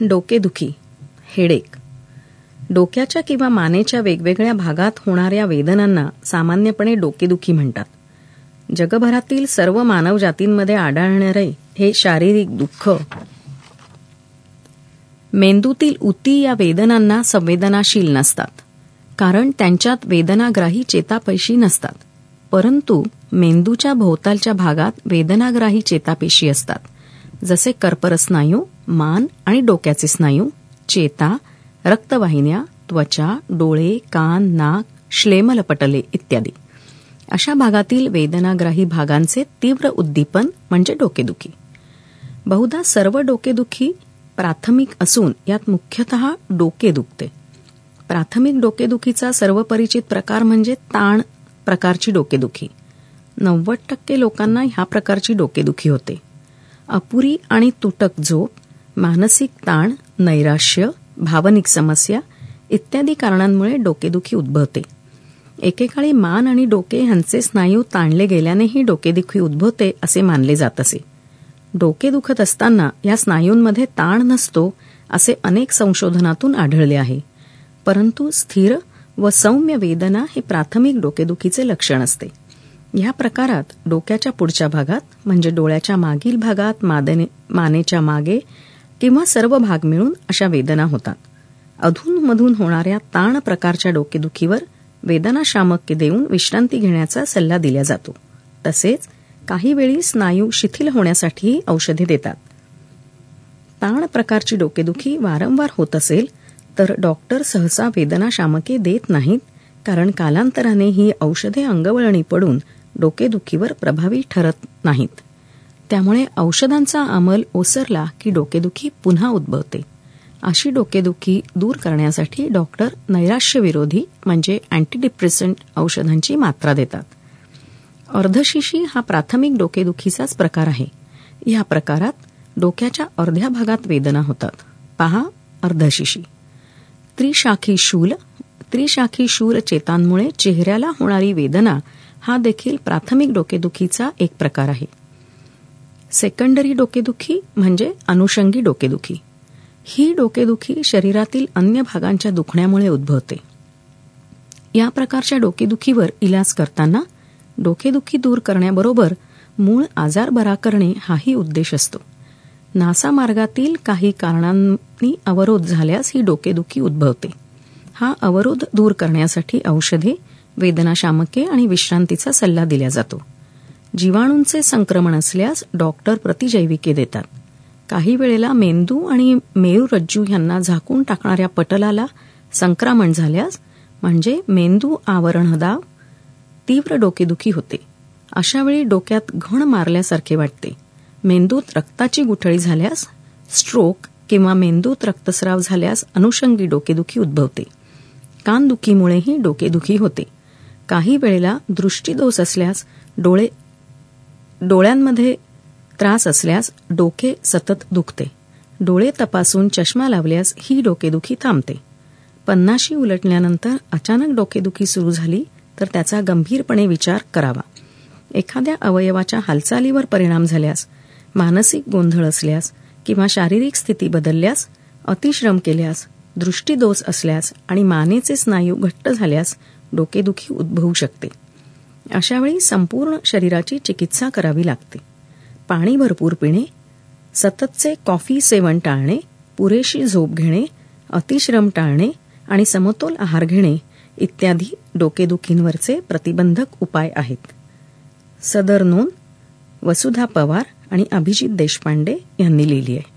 डोकेदुखी, हेडेक. डोक्याच्या किंवा मानेच्या वेगवेगळ्या भागात होणाऱ्या वेदनांना सामान्यपणे डोकेदुखी म्हणतात. जगभरातील सर्व मानव जातींमध्ये आढळणारे हे शारीरिक दुःख मेंदूतील ऊती या वेदनांना संवेदनाशील नसतात, कारण त्यांच्यात वेदनाग्राही चेतापेशी नसतात. परंतु मेंदूच्या भोवतालच्या भागात वेदनाग्राही चेतापेशी असतात, जसे कर्परस्नायू, मान आणि डोक्याचे स्नायू, चेता, रक्तवाहिन्या, त्वचा, डोळे, कान, नाक, श्लेमलपटले इत्यादी. अशा भागातील वेदनाग्राही भागांचे तीव्र उद्दीपन म्हणजे डोकेदुखी. बहुधा सर्व डोकेदुखी प्राथमिक असून यात मुख्यतः डोके दुखते. प्राथमिक डोकेदुखीचा सर्वपरिचित प्रकार म्हणजे ताण प्रकारची डोकेदुखी. 90% लोकांना ह्या प्रकारची डोकेदुखी होते. अपुरी आणि तुटक झोप, मानसिक ताण, नैराश्य, भावनिक समस्या इत्यादी कारणांमुळे डोकेदुखी उद्भवते. एकेकाळी मान आणि डोके ह्यांचे स्नायू ताणले गेल्यानेही डोकेदुखी उद्भवते असे मानले जात असे. डोके दुखत असताना या स्नायूंमध्ये ताण नसतो असे अनेक संशोधनातून आढळले आहे. परंतु स्थिर व सौम्य वेदना हे प्राथमिक डोकेदुखीचे लक्षण असते. ह्या प्रकारात डोक्याच्या पुढच्या भागात म्हणजे डोळ्याच्या मागील भागात, मानेच्या मागे किंवा सर्व भाग मिळून अशा वेदना होतात. अधूनमधून होणाऱ्या ताण प्रकारच्या डोकेदुखीवर वेदनाशामक देऊन विश्रांती घेण्याचा सल्ला दिला जातो. तसेच काही वेळी स्नायू शिथिल होण्यासाठी औषधे देतात. ताण प्रकारची डोकेदुखी वारंवार होत असेल तर डॉक्टर सहसा वेदनाशामके देत नाहीत, कारण कालांतराने ही औषधे अंगवळणी पडून डोकेदुखीवर प्रभावी ठरत नाहीत. त्यामुळे औषधांचा अंमल ओसरला की डोकेदुखी पुन्हा उद्भवते. अशी डोकेदुखी दूर करण्यासाठी डॉक्टर नैराश्यविरोधी म्हणजे अँटीडिप्रेसंट औषधांची मात्रा देतात. अर्धशिशी हा प्राथमिक डोकेदुखीचाच प्रकार आहे. या प्रकारात डोक्याच्या अर्ध्या भागात वेदना होतात. पहा अर्धशिशी. त्रिशाखी शूल चेतांमुळे चेहऱ्याला होणारी वेदना हा देखील प्राथमिक डोकेदुखीचा एक प्रकार आहे. सेकंडरी डोकेदुखी म्हणजे अनुषंगी डोकेदुखी. ही डोकेदुखी शरीरातील अन्य भागांच्या दुखण्यामुळे उद्भवते. या प्रकारच्या डोकेदुखीवर इलाज करताना डोकेदुखी दूर करण्याबरोबर मूळ आजार बरा करणे हाही उद्देश असतो. नासामार्गातील काही कारणांनी अवरोध झाल्यास ही डोकेदुखी उद्भवते. हा अवरोध दूर करण्यासाठी औषधे, वेदनाशामके आणि विश्रांतीचा सल्ला दिला जातो. जीवाणूंचे संक्रमण असल्यास डॉक्टर प्रतिजैविके देतात. काही वेळेला मेंदू आणि मेरुरज्जू यांना झाकून टाकणाऱ्या पटलाला संक्रमण झाल्यास म्हणजे मेंदू आवरणदाब तीव्र डोकेदुखी होते. अशावेळी डोक्यात घण मारल्यासारखे वाटते. मेंदूत रक्ताची गुठळी झाल्यास स्ट्रोक किंवा मेंदूत रक्तस्राव झाल्यास अनुषंगी डोकेदुखी उद्भवते. कानदुखीमुळेही डोकेदुखी होते. काही वेळेला दृष्टीदोष असल्यास, डोळ्यांमध्ये त्रास असल्यास डोके सतत दुखते. डोळे तपासून चष्मा लावल्यास ही डोकेदुखी थांबते. 50 उलटल्यानंतर अचानक डोकेदुखी सुरू झाली तर त्याचा गंभीरपणे विचार करावा. एखाद्या अवयवाच्या हालचालीवर परिणाम झाल्यास, मानसिक गोंधळ असल्यास किंवा शारीरिक स्थिती बदलल्यास, अतिश्रम केल्यास, दृष्टीदोष असल्यास आणि मानेचे स्नायू घट्ट झाल्यास डोकेदुखी उद्भवू शकते. अशावेळी संपूर्ण शरीराची चिकित्सा करावी लागते. पाणी भरपूर पिणे, सततचे कॉफी सेवन टाळणे, पुरेशी झोप घेणे, अतिश्रम टाळणे आणि समतोल आहार घेणे इत्यादी डोकेदुखींवरचे प्रतिबंधक उपाय आहेत. सदर नोंद वसुधा पवार आणि अभिजित देशपांडे यांनी लिहिली आहे.